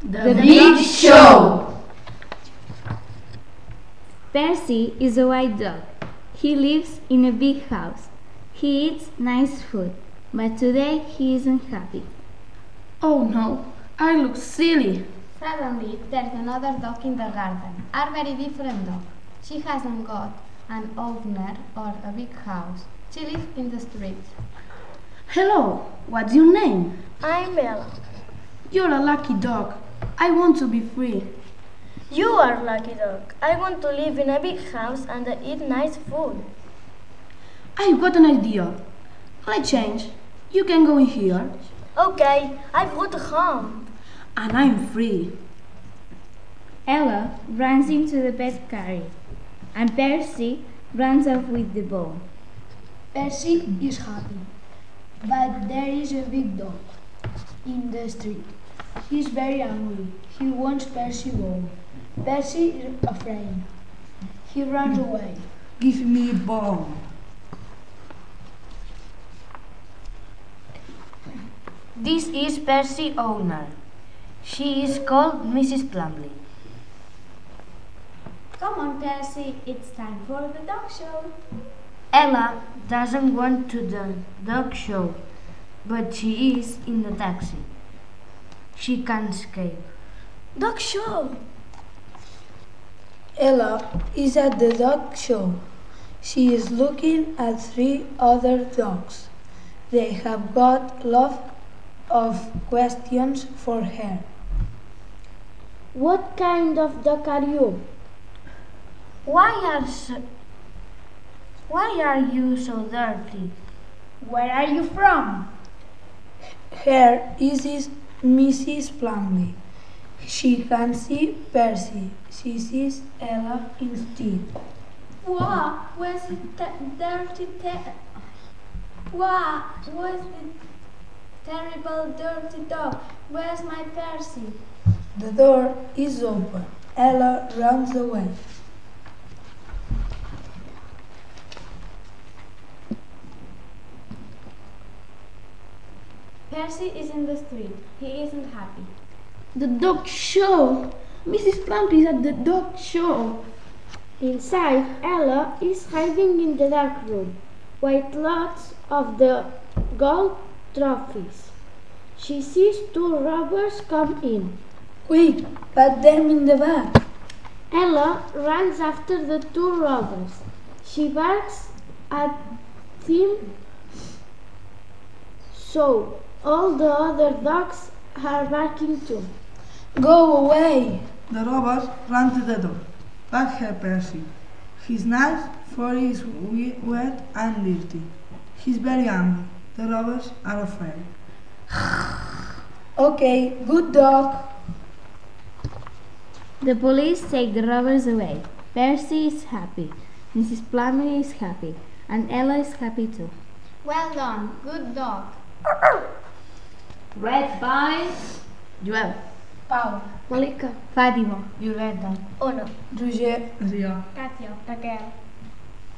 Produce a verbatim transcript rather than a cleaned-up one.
The Big Show. Percy is a white dog. He lives in a big house. He eats nice food, but today he isn't happy. Oh no, I look silly. Suddenly, there's another dog in the garden, a very different dog. She hasn't got an owner or a big house. She lives in the street. Hello, what's your name? I'm Ella. You're a lucky dog. I want to be free. You are lucky dog. I want to live in a big house and eat nice food. I've got an idea. Let's change. You can go in here. Okay, I've got a home. And I'm free. Ella runs into the pet carrier, and Percy runs off with the ball. Percy is happy, but there is a big dog in the street. He's very angry. He wants Percy ball. Percy is afraid. He runs away. Give me a ball. This is Percy's owner. She is called Missus Plumley. Come on, Percy, it's time for the dog show. Ella doesn't want to the dog show, but she is in the taxi. She can't escape. Dog show! Ella is at the dog show. She is looking at three other dogs. They have got lots of questions for her. What kind of dog are you? Why are so, why are you so dirty? Where are you from? Here is Missus Plumley. She can see Percy. She sees Ella instead. Wow, where's the te- dirty te- Wow, where's the terrible dirty dog? Where's my Percy? The door is open. Ella runs away. Percy is in the street. He isn't happy. The dog show. Missus Plumley is at the dog show. Inside, Ella is hiding in the dark room with lots of the gold trophies. She sees two robbers come in. Quick, put them in the bag. Ella runs after the two robbers. She barks at them, so all the other dogs are barking too. Go away. The robbers ran to the door. Back here, Percy. His knife for is wet and dirty. He's very angry. The robbers are afraid. Okay, good dog. The police take the robbers away. Percy is happy. Missus Plumley is happy. And Ella is happy too. Well done, good dog. Read by Joel, Pau, Malika, Fátima, Violeta. Ona, Roger, Ria. Katia, Raquel.